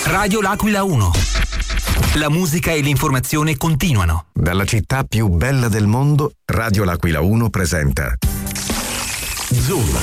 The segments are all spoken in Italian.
Radio L'Aquila 1. La musica e l'informazione continuano. Dalla città più bella del mondo, Radio L'Aquila 1 presenta Zoom.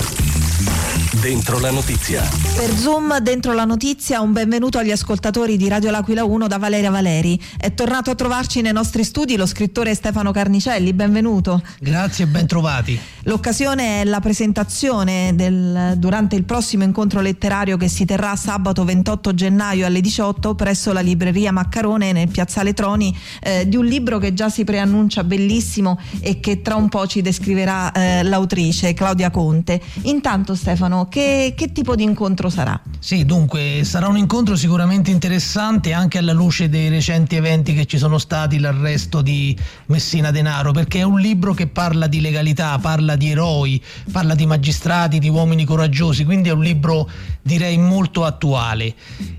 Dentro la notizia. Per Zoom Dentro la notizia un benvenuto agli ascoltatori di Radio L'Aquila 1 da Valeria Valeri. È tornato a trovarci nei nostri studi lo scrittore Stefano Carnicelli, benvenuto. Grazie e ben trovati. L'occasione è la presentazione durante il prossimo incontro letterario che si terrà sabato 28 gennaio alle 18 presso la libreria Maccarone nel piazzale Troni, di un libro che già si preannuncia bellissimo e che tra un po' ci descriverà l'autrice Claudia Conte. Intanto Stefano, che tipo di incontro sarà? Sì, dunque sarà un incontro sicuramente interessante anche alla luce dei recenti eventi che ci sono stati, l'arresto di Messina Denaro, perché è un libro che parla di legalità, parla di eroi, parla di magistrati, di uomini coraggiosi, quindi è un libro direi molto attuale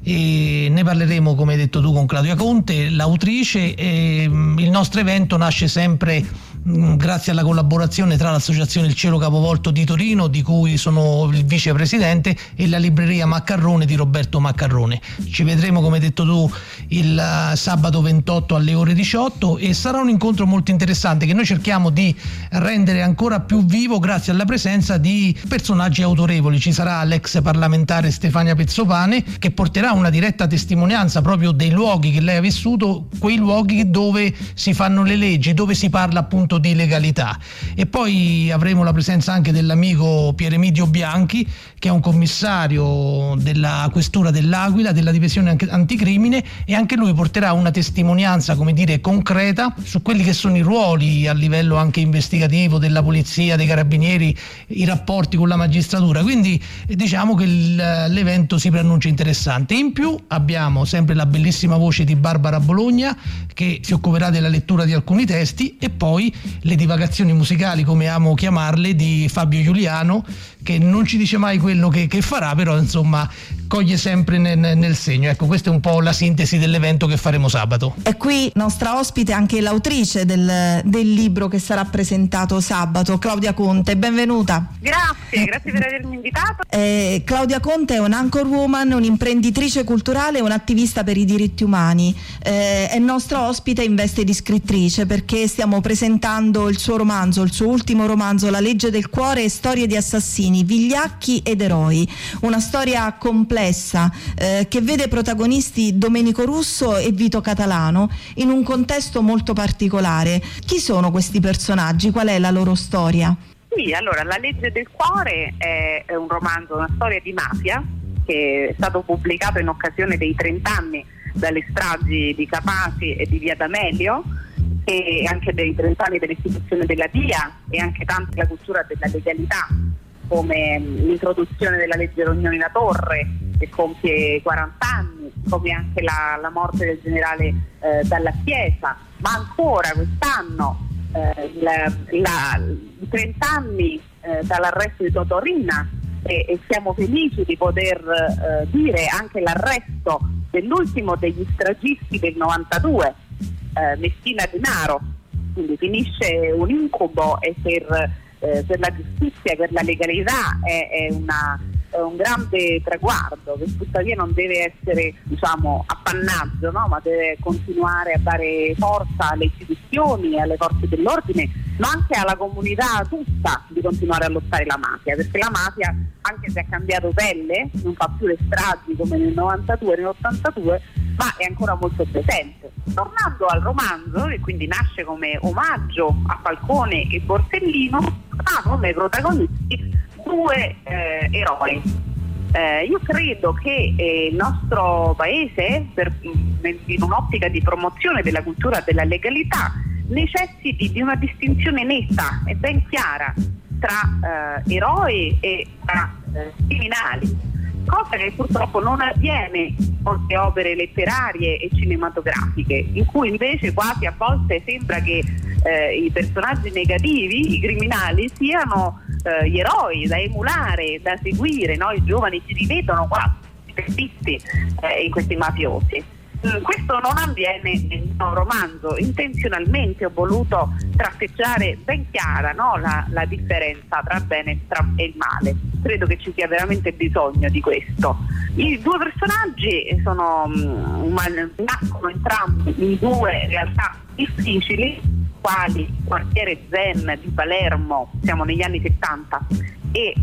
e ne parleremo, come hai detto tu, con Claudia Conte, l'autrice. Il nostro evento nasce sempre grazie alla collaborazione tra l'associazione Il Cielo Capovolto di Torino, di cui sono il vicepresidente, e la libreria Maccarone di Roberto Maccarone. Ci vedremo, come hai detto tu, il sabato 28 alle ore 18 e sarà un incontro molto interessante che noi cerchiamo di rendere ancora più vivo grazie alla presenza di personaggi autorevoli. Ci sarà l'ex parlamentare Stefania Pezzopane, che porterà una diretta testimonianza proprio dei luoghi che lei ha vissuto, quei luoghi dove si fanno le leggi, dove si parla appunto di legalità. E poi avremo la presenza anche dell'amico Pieremidio Bianchi, che è un commissario della questura dell'Aquila, della divisione anticrimine, e anche lui porterà una testimonianza, come dire, concreta su quelli che sono i ruoli a livello anche investigativo della polizia, dei carabinieri, i rapporti con la magistratura. Quindi diciamo che l'evento si preannuncia interessante. In più abbiamo sempre la bellissima voce di Barbara Bologna, che si occuperà della lettura di alcuni testi, e poi le divagazioni musicali, come amo chiamarle, di Fabio Giuliano, che non ci dice mai quello che farà, però insomma coglie sempre nel segno. Ecco, questa è un po' la sintesi dell'evento che faremo sabato. E qui nostra ospite anche l'autrice del libro che sarà presentato sabato, Claudia Conte, benvenuta. Grazie per avermi invitato. Claudia Conte è un anchor woman, un'imprenditrice culturale e un'attivista per i diritti umani. È nostra ospite in veste di scrittrice, perché stiamo presentando il suo romanzo, il suo ultimo romanzo, La legge del cuore e storie di assassini, vigliacchi ed eroi. Una storia complessa che vede protagonisti Domenico Russo e Vito Catalano in un contesto molto particolare. Chi sono questi personaggi? Qual è la loro storia? Sì, allora, La legge del cuore è un romanzo, una storia di mafia che è stato pubblicato in occasione dei 30 anni dalle stragi di Capaci e di Via D'Amelio, e anche dei 30 anni dell'istituzione della DIA, e anche tanto la cultura della legalità, come l'introduzione della legge Rognoni-La Torre, che compie 40 anni, come anche la morte del generale Dalla Chiesa, ma ancora quest'anno i 30 anni dall'arresto di Totò Riina, e siamo felici di poter dire anche l'arresto dell'ultimo degli stragisti del 92, Messina Denaro. Quindi finisce un incubo, e per la giustizia, per la legalità è un grande traguardo che tuttavia non deve essere, diciamo, appannaggio, no? Ma deve continuare a dare forza alle istituzioni, alle forze dell'ordine, ma anche alla comunità tutta, di continuare a lottare la mafia, perché la mafia, anche se ha cambiato pelle, non fa più le stragi come nel 92 e nell'82, ma è ancora molto presente. Tornando al romanzo, che quindi nasce come omaggio a Falcone e Borsellino, ha come protagonisti due eroi. Io credo che il nostro paese, in un'ottica di promozione della cultura della legalità, necessiti di una distinzione netta e ben chiara tra eroi e tra criminali, cosa che purtroppo non avviene in molte opere letterarie e cinematografiche, in cui invece quasi a volte sembra che i personaggi negativi, i criminali, siano gli eroi da emulare, da seguire, no? I giovani si rivedono quasi in questi mafiosi. Questo non avviene nel mio romanzo. Intenzionalmente ho voluto tratteggiare ben chiara, no, la differenza tra bene e il male. Credo che ci sia veramente bisogno di questo. I due personaggi nascono entrambi in due realtà difficili, quali il quartiere Zen di Palermo, siamo negli anni 70, e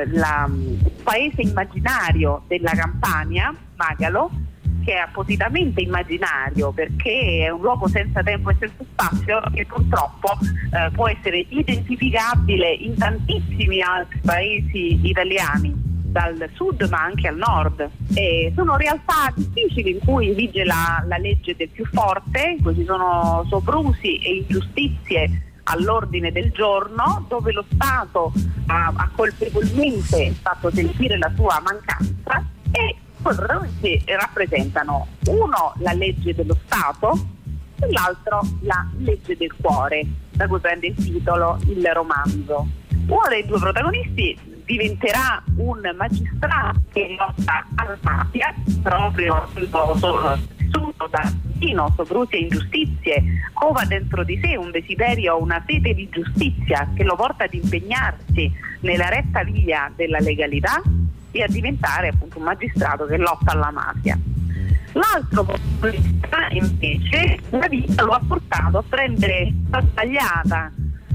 il paese immaginario della Campania, Magalo, che è appositamente immaginario perché è un luogo senza tempo e senza spazio, che purtroppo può essere identificabile in tantissimi altri paesi italiani, dal sud ma anche al nord. E sono realtà difficili in cui vige la legge del più forte, in cui ci sono soprusi e ingiustizie all'ordine del giorno, dove lo Stato ha colpevolmente fatto sentire la sua mancanza, e che rappresentano uno la legge dello Stato e l'altro la legge del cuore, da cui prende il titolo il romanzo. Uno dei due protagonisti diventerà un magistrato che lotta alla mafia, proprio vissuto da Dino, soprusi e ingiustizie, cova dentro di sé un desiderio, una sete di giustizia che lo porta ad impegnarsi nella retta via della legalità e a diventare appunto un magistrato che lotta alla mafia. L'altro protagonista invece la vita lo ha portato a prendere la sbagliata,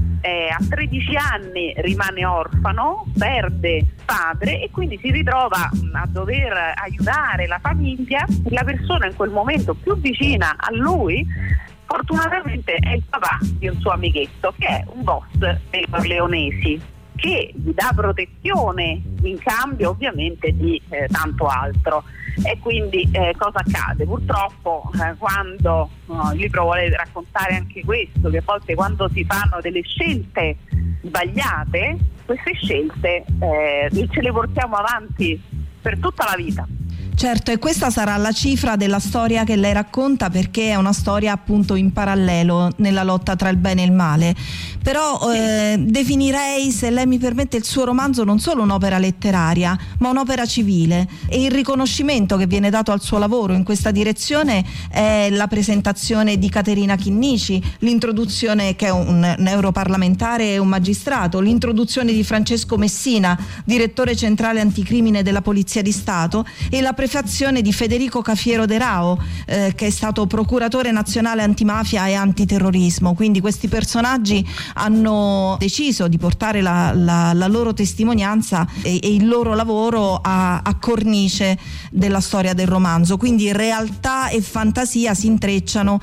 a 13 anni rimane orfano, perde padre e quindi si ritrova a dover aiutare la famiglia. La persona in quel momento più vicina a lui fortunatamente è il papà di un suo amichetto, che è un boss dei Corleonesi, che gli dà protezione in cambio ovviamente di tanto altro. E quindi cosa accade? Purtroppo quando il libro vuole raccontare anche questo, che a volte quando si fanno delle scelte sbagliate, queste scelte ce le portiamo avanti per tutta la vita. Certo, e questa sarà la cifra della storia che lei racconta, perché è una storia appunto in parallelo nella lotta tra il bene e il male. Però definirei, se lei mi permette, il suo romanzo non solo un'opera letteraria, ma un'opera civile, e il riconoscimento che viene dato al suo lavoro in questa direzione è la presentazione di Caterina Chinnici, l'introduzione, che è un europarlamentare e un magistrato, l'introduzione di Francesco Messina, direttore centrale anticrimine della Polizia di Stato, e la prefazione di Federico Cafiero De Rao, che è stato procuratore nazionale antimafia e antiterrorismo. Quindi questi personaggi hanno deciso di portare la loro testimonianza e il loro lavoro a cornice della storia del romanzo. Quindi realtà e fantasia si intrecciano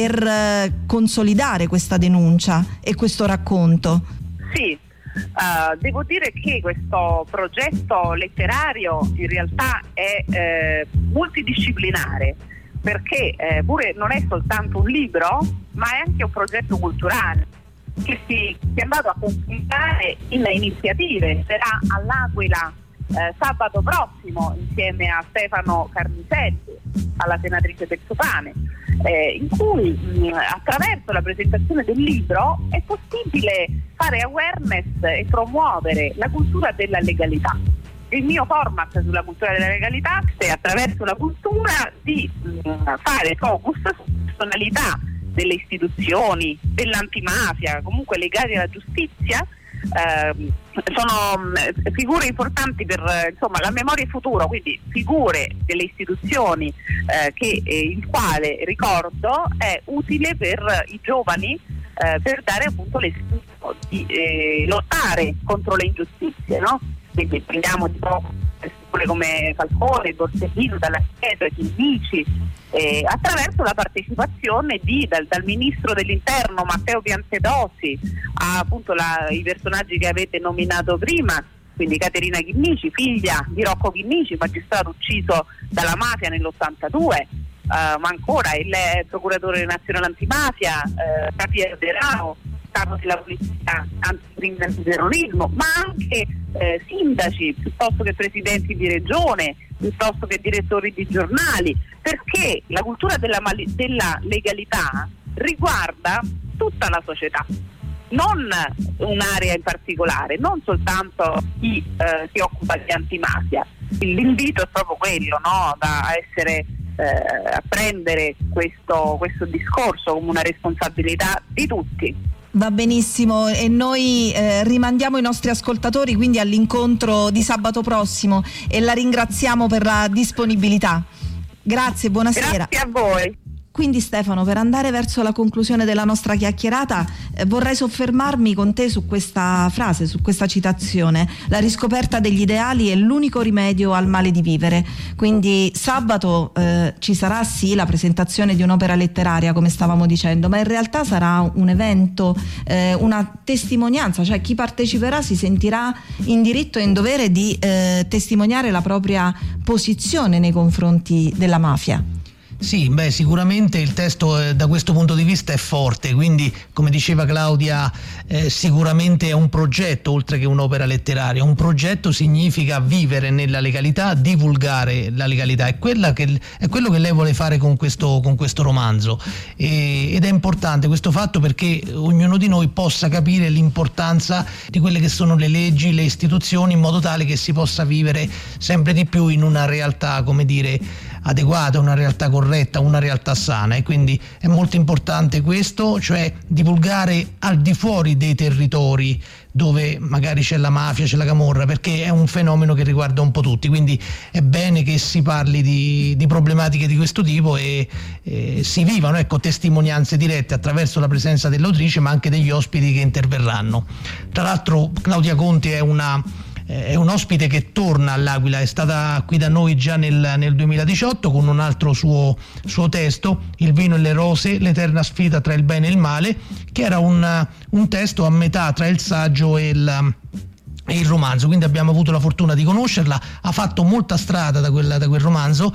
per consolidare questa denuncia e questo racconto. Sì. Devo dire che questo progetto letterario in realtà è multidisciplinare, perché pure non è soltanto un libro, ma è anche un progetto culturale che si è andato a completare in iniziative. Sarà all'Aquila sabato prossimo insieme a Stefano Carnicelli, alla senatrice Pezzopane, in cui attraverso la presentazione del libro è possibile fare awareness e promuovere la cultura della legalità. Il mio format sulla cultura della legalità è, attraverso la cultura, di fare focus su personalità delle istituzioni, dell'antimafia, comunque legati alla giustizia. Sono figure importanti per la memoria e futuro, quindi figure delle istituzioni il quale ricordo è utile per i giovani, per dare appunto l'esempio di lottare contro le ingiustizie, no? Quindi prendiamo di figure come Falcone, Borsellino, Dalla Chiesa, Chinnici, attraverso la partecipazione dal ministro dell'interno Matteo Piantedosi a appunto i personaggi che avete nominato prima, quindi Caterina Chinnici, figlia di Rocco Chinnici, magistrato ucciso dalla mafia nell'82, ma ancora il procuratore nazionale antimafia Cafiero De Rao, capo della polizia anticrimine e antiterrorismo, ma anche sindaci, piuttosto che presidenti di regione, piuttosto che direttori di giornali, perché la cultura della legalità riguarda tutta la società, non un'area in particolare, non soltanto chi si occupa di antimafia. L'invito è proprio quello, no? Da essere a prendere questo discorso come una responsabilità di tutti. Va benissimo, e noi rimandiamo i nostri ascoltatori quindi all'incontro di sabato prossimo e la ringraziamo per la disponibilità. Grazie, buonasera. Grazie a voi. Quindi Stefano, per andare verso la conclusione della nostra chiacchierata, vorrei soffermarmi con te su questa frase, su questa citazione: la riscoperta degli ideali è l'unico rimedio al male di vivere. Quindi sabato ci sarà sì la presentazione di un'opera letteraria, come stavamo dicendo, ma in realtà sarà un evento, una testimonianza, cioè chi parteciperà si sentirà in diritto e in dovere di testimoniare la propria posizione nei confronti della mafia. Sì, sicuramente il testo da questo punto di vista è forte, quindi come diceva Claudia sicuramente è un progetto oltre che un'opera letteraria. Un progetto significa vivere nella legalità, divulgare la legalità, è quello che lei vuole fare con questo romanzo, ed è importante questo fatto perché ognuno di noi possa capire l'importanza di quelle che sono le leggi, le istituzioni, in modo tale che si possa vivere sempre di più in una realtà, come dire, adeguata, una realtà corretta, una realtà sana. E quindi è molto importante questo, cioè divulgare al di fuori dei territori dove magari c'è la mafia, c'è la camorra, perché è un fenomeno che riguarda un po' tutti, quindi è bene che si parli di problematiche di questo tipo e si vivano, testimonianze dirette attraverso la presenza dell'autrice ma anche degli ospiti che interverranno. Tra l'altro Claudia Conti è un ospite che torna all'Aquila, è stata qui da noi già nel 2018 con un altro suo testo, Il vino e le rose, l'eterna sfida tra il bene e il male, che era un testo a metà tra il saggio e il romanzo, quindi abbiamo avuto la fortuna di conoscerla. Ha fatto molta strada da quel romanzo,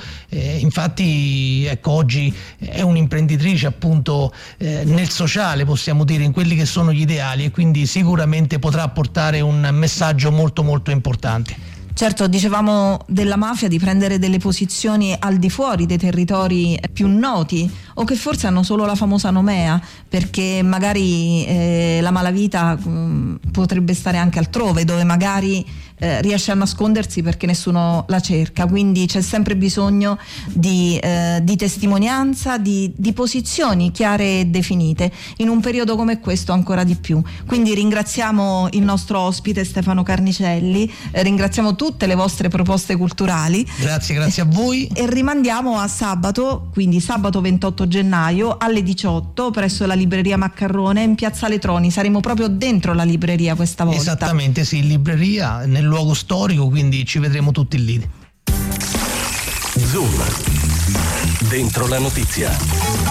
infatti oggi è un'imprenditrice appunto nel sociale, possiamo dire, in quelli che sono gli ideali, e quindi sicuramente potrà portare un messaggio molto molto importante. Certo, dicevamo della mafia, di prendere delle posizioni al di fuori dei territori più noti o che forse hanno solo la famosa nomea, perché magari la malavita potrebbe stare anche altrove, dove magari riesce a nascondersi perché nessuno la cerca. Quindi c'è sempre bisogno di testimonianza, di posizioni chiare e definite, in un periodo come questo ancora di più. Quindi ringraziamo il nostro ospite Stefano Carnicelli, ringraziamo tutte le vostre proposte culturali. Grazie a voi. E rimandiamo a sabato, quindi sabato 28 gennaio alle 18 presso la libreria Maccarrone in Piazzale Troni. Saremo proprio dentro la libreria questa volta. Esattamente, sì, in libreria, nel luogo storico, quindi ci vedremo tutti lì. Zoom, dentro la notizia.